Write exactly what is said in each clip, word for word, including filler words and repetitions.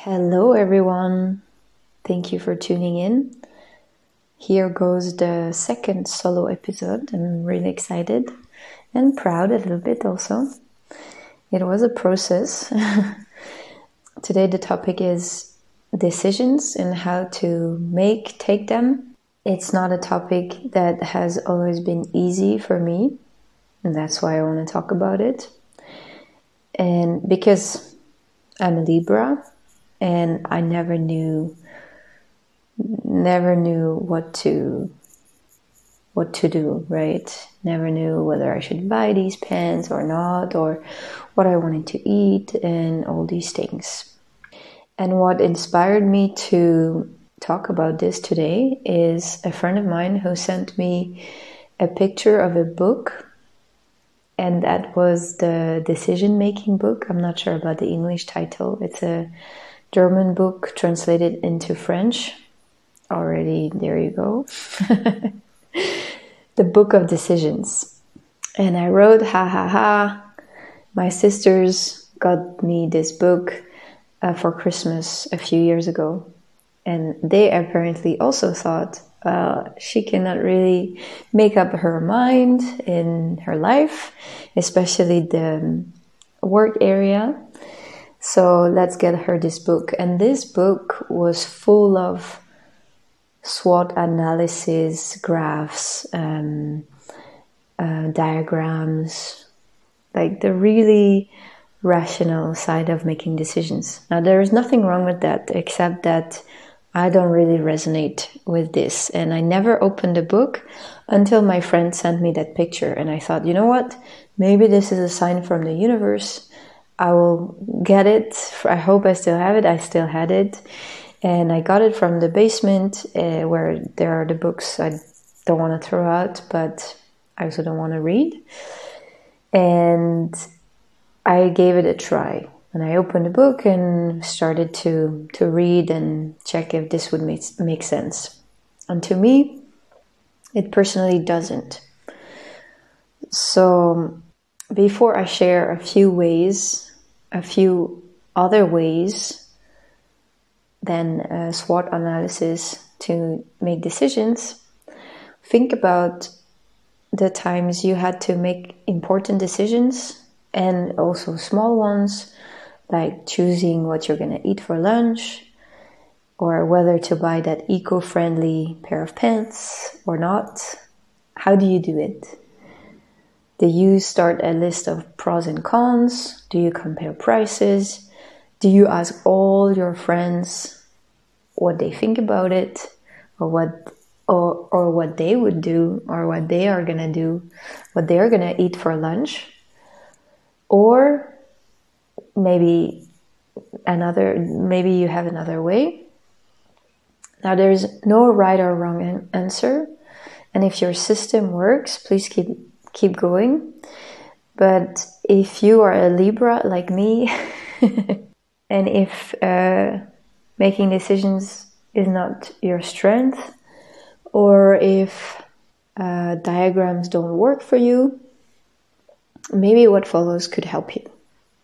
Hello, everyone. Thank you for tuning in. Here goes the second solo episode. I'm really excited and proud a little bit also. It was a process. Today the topic is decisions and how to make, take them. It's not a topic that has always been easy for me, and that's why I want to talk about it. And because I'm a Libra, and I never knew, never knew what to, what to do, right? Never knew whether I should buy these pens or not, or what I wanted to eat, and all these things. And what inspired me to talk about this today is a friend of mine who sent me a picture of a book, and that was the decision-making book. I'm not sure about the English title. It's a German book translated into French. Already, there you go. The Book of Decisions. And I wrote, ha ha ha, my sisters got me this book uh, for Christmas a few years ago. And they apparently also thought, uh, she cannot really make up her mind in her life, especially the work area. So let's get her this book. And this book was full of SWOT analysis, graphs, um, uh, diagrams, like the really rational side of making decisions. Now, there is nothing wrong with that, except that I don't really resonate with this. And I never opened the book until my friend sent me that picture. And I thought, you know what? Maybe this is a sign from the universe. I will get it. I hope I still have it. I still had it. And I got it from the basement uh, where there are the books I don't want to throw out, but I also don't want to read. And I gave it a try. And I opened the book and started to, to read and check if this would make, make sense. And to me, it personally doesn't. So before I share a few ways, a few other ways than uh, SWOT analysis to make decisions, think about the times you had to make important decisions and also small ones, like choosing what you're going to eat for lunch, or whether to buy that eco-friendly pair of pants or not. How do you do it? Do you start a list of pros and cons? Do you compare prices? Do you ask all your friends what they think about it, or what or, or what they would do, or what they are going to do, what they are going to eat for lunch? Or maybe another, maybe you have another way. Now, there's no right or wrong answer. And if your system works, please keep keep going. But if you are a Libra like me, and if uh, making decisions is not your strength, or if uh, diagrams don't work for you, maybe what follows could help you.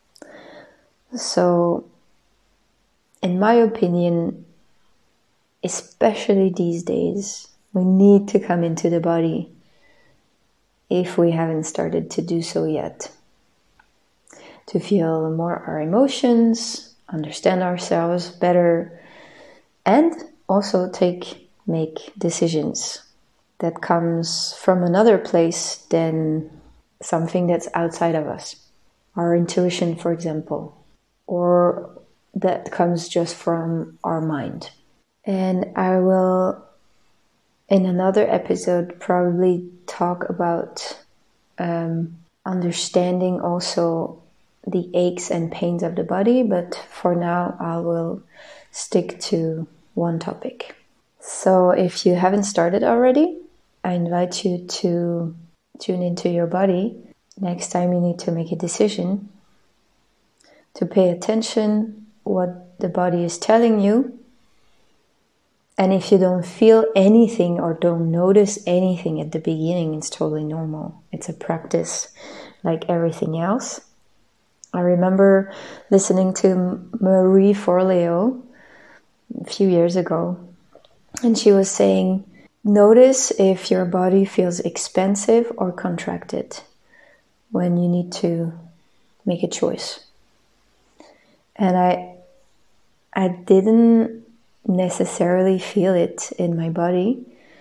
So, in my opinion, especially these days, we need to come into the body if we haven't started to do so yet. To feel more our emotions, understand ourselves better, and also take, make decisions that comes from another place than something that's outside of us. Our intuition, for example, or that comes just from our mind. And I will, in another episode, probably talk about um, understanding also the aches and pains of the body, but for now I will stick to one topic. So if you haven't started already, I invite you to tune into your body. Next time you need to make a decision, to pay attention what the body is telling you. And if you don't feel anything or don't notice anything at the beginning, it's totally normal. It's a practice like everything else. I remember listening to Marie Forleo a few years ago, and she was saying, notice if your body feels expansive or contracted when you need to make a choice. And I I didn't necessarily feel it in my body.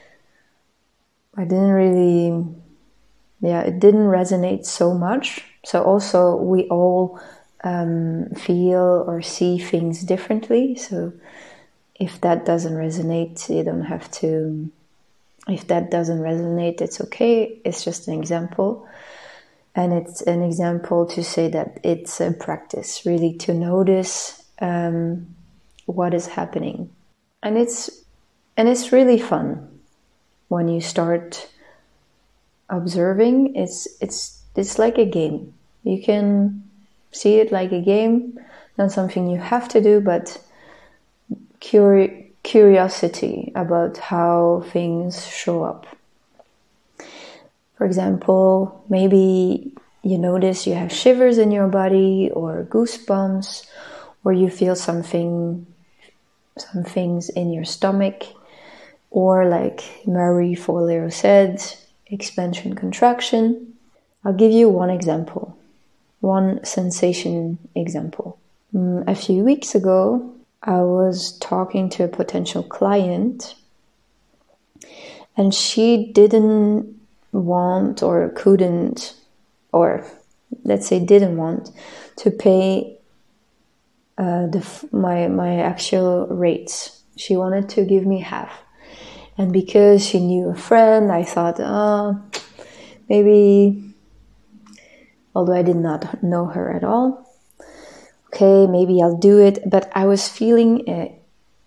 I didn't really, yeah, it didn't resonate so much. So also we all um, feel or see things differently. So if that doesn't resonate, you don't have to, if that doesn't resonate, it's okay. It's just an example. And it's an example to say that it's a practice, really, to notice um, what is happening. And it's and it's really fun when you start observing. It's it's it's like a game. You can see it like a game, not something you have to do, but curi- curiosity about how things show up. For example, maybe you notice you have shivers in your body or goosebumps, or you feel something some things in your stomach, or like Marie Forleo said, expansion, contraction. I'll give you one example, one sensation example. Mm, a few weeks ago, I was talking to a potential client, and she didn't want or couldn't, or let's say didn't want to pay uh, the my my actual rates. She wanted to give me half. And because she knew a friend, I thought, oh, maybe, although I did not know her at all, okay, maybe I'll do it. But I was feeling a,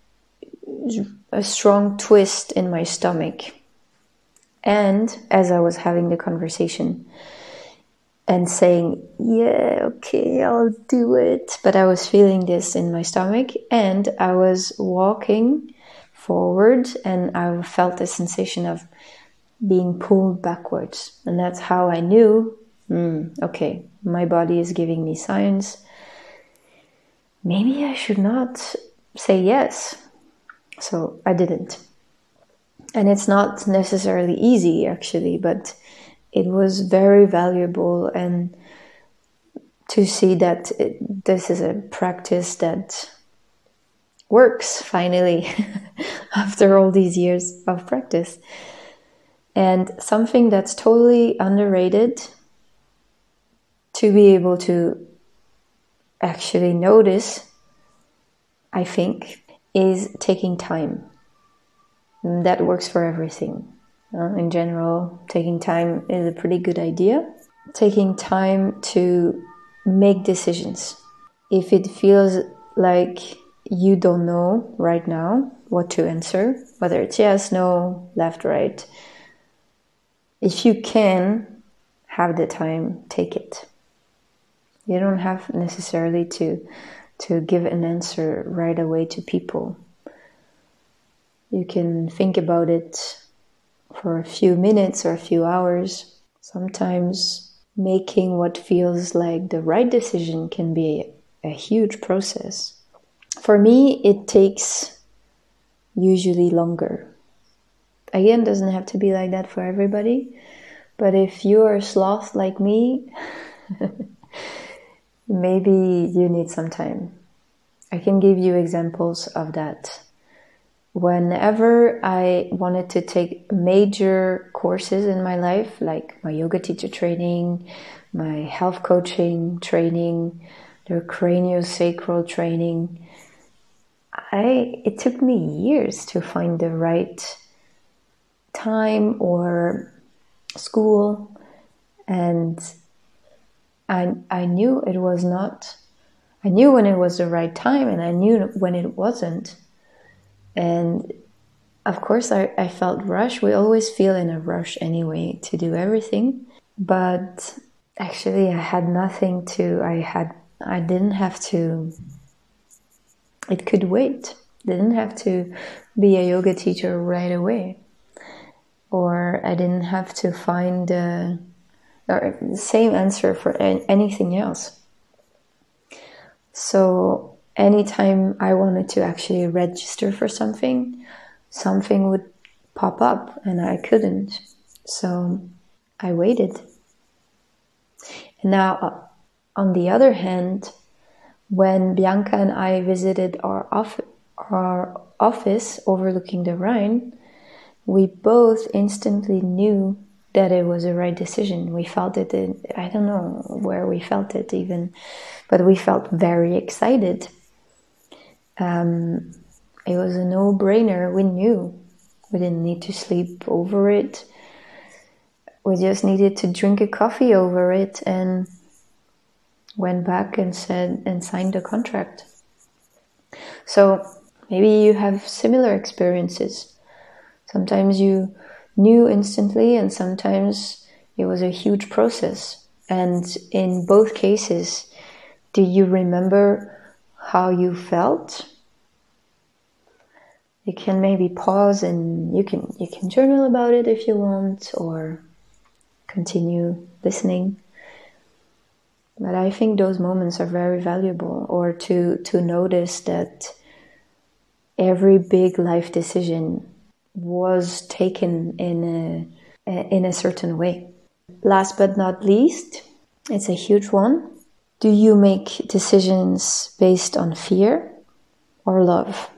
a strong twist in my stomach. And as I was having the conversation and saying, yeah, okay, I'll do it, but I was feeling this in my stomach, and I was walking forward, and I felt the sensation of being pulled backwards. And that's how I knew, mm, okay, my body is giving me signs. Maybe I should not say yes. So I didn't. And it's not necessarily easy, actually, but it was very valuable, and to see that it, this is a practice that works finally after all these years of practice. And something that's totally underrated to be able to actually notice, I think, is taking time. And that works for everything. Uh, in general, taking time is a pretty good idea. Taking time to make decisions. If it feels like you don't know right now what to answer, whether it's yes, no, left, right, if you can have the time, take it. You don't have necessarily to to give an answer right away to people. You can think about it for a few minutes or a few hours. Sometimes making what feels like the right decision can be a huge process. For me, it takes usually longer. Again, doesn't have to be like that for everybody. But if you are a sloth like me, maybe you need some time. I can give you examples of that. Whenever I wanted to take major courses in my life, like my yoga teacher training, my health coaching training, the craniosacral training, I it took me years to find the right time or school, and I I knew it was not. I knew when it was the right time, and I knew when it wasn't. And of course, I, I felt rushed. We always feel in a rush anyway to do everything. But actually, I had nothing to. I had. I didn't have to. It could wait. Didn't have to be a yoga teacher right away, or I didn't have to find uh, or the same answer for anything else. So anytime I wanted to actually register for something, something would pop up and I couldn't. So I waited. And now, on the other hand, when Bianca and I visited our, off- our office overlooking the Rhine, we both instantly knew that it was the right decision. We felt it in, I don't know where we felt it even, but we felt very excited. Um, it was a no-brainer. We knew. We didn't need to sleep over it. We just needed to drink a coffee over it and went back and said and signed the contract. So maybe you have similar experiences. Sometimes you knew instantly and sometimes it was a huge process. And in both cases, do you remember how you felt? You can maybe pause and you can you can journal about it if you want, or continue listening. But I think those moments are very valuable, or to, to notice that every big life decision was taken in a, in a certain way. Last but not least, it's a huge one. Do you make decisions based on fear or love?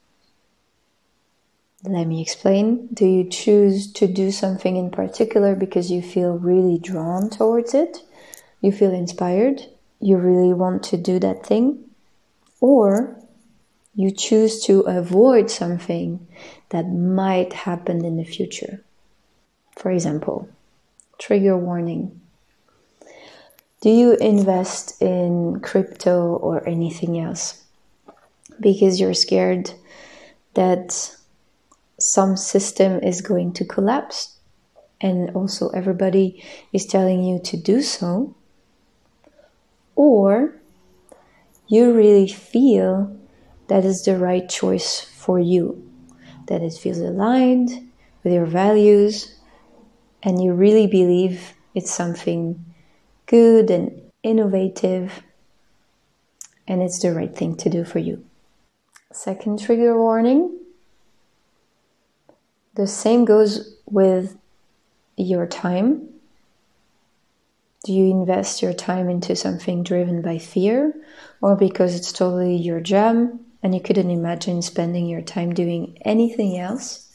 Let me explain. Do you choose to do something in particular because you feel really drawn towards it? You feel inspired? You really want to do that thing? Or you choose to avoid something that might happen in the future? For example, trigger warning. Do you invest in crypto or anything else because you're scared that some system is going to collapse and also everybody is telling you to do so? Or you really feel that is the right choice for you, that it feels aligned with your values, and you really believe it's something good and innovative, and it's the right thing to do for you. Second trigger warning. The same goes with your time. Do you invest your time into something driven by fear, or because it's totally your jam and you couldn't imagine spending your time doing anything else,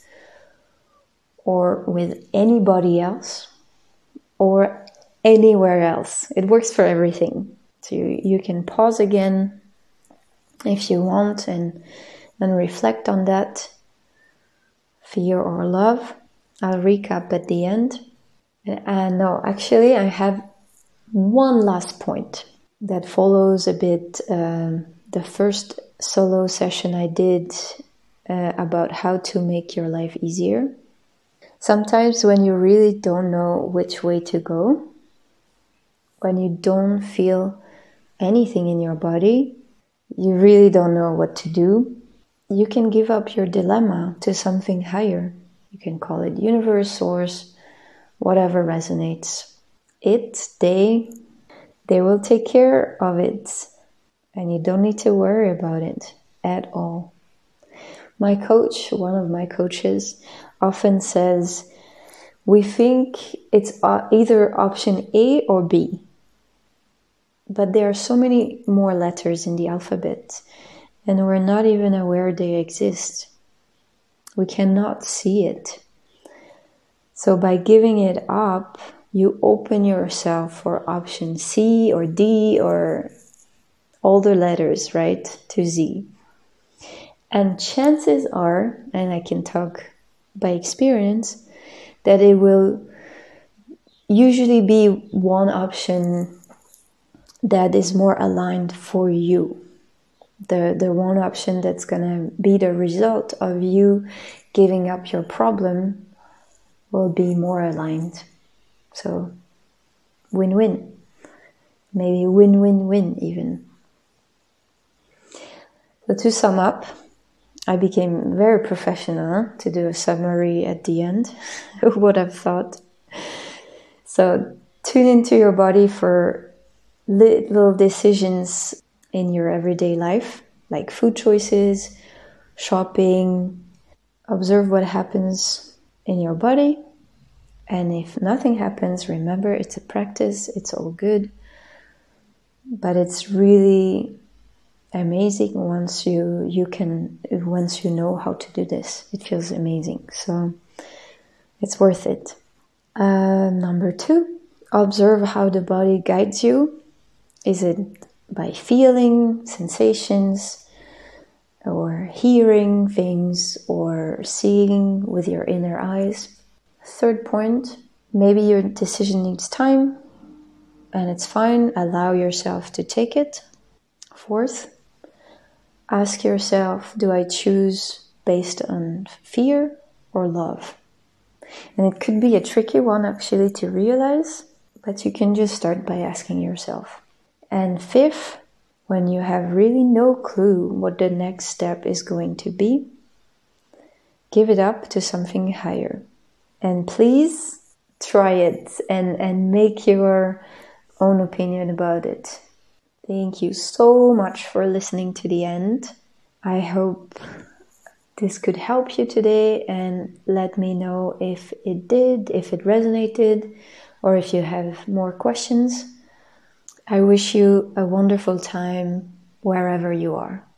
or with anybody else, or anywhere else? It works for everything. So you, you can pause again if you want and, and reflect on that. Fear or love. I'll recap at the end. Uh, no, actually, I have one last point that follows a bit um, the first solo session I did uh, about how to make your life easier. Sometimes when you really don't know which way to go, when you don't feel anything in your body, you really don't know what to do, you can give up your dilemma to something higher. You can call it universe, source, whatever resonates. It, they, they will take care of it. And you don't need to worry about it at all. My coach, one of my coaches, often says, we think it's either option A or B. But there are so many more letters in the alphabet, and we're not even aware they exist. We cannot see it. So by giving it up, you open yourself for option C or D or all the letters, right, to Z. And chances are, and I can talk by experience, that it will usually be one option that is more aligned for you. The, the one option that's going to be the result of you giving up your problem will be more aligned. So, win-win. Maybe win-win-win even. So to sum up, I became very professional to do a summary at the end of what I've thought. So tune into your body for little decisions in your everyday life, like food choices, shopping. Observe what happens in your body. And if nothing happens, remember it's a practice, it's all good. But it's really amazing once you you can once you know how to do this. It feels amazing, so it's worth it. Uh, number two, observe how the body guides you. Is it by feeling sensations, or hearing things, or seeing with your inner eyes? Third point, maybe your decision needs time, and it's fine. Allow yourself to take it. Fourth, ask yourself, do I choose based on fear or love? And it could be a tricky one actually to realize, but you can just start by asking yourself. And fifth, when you have really no clue what the next step is going to be, give it up to something higher. And please try it and, and make your own opinion about it. Thank you so much for listening to the end. I hope this could help you today, and let me know if it did, if it resonated, or if you have more questions. I wish you a wonderful time wherever you are.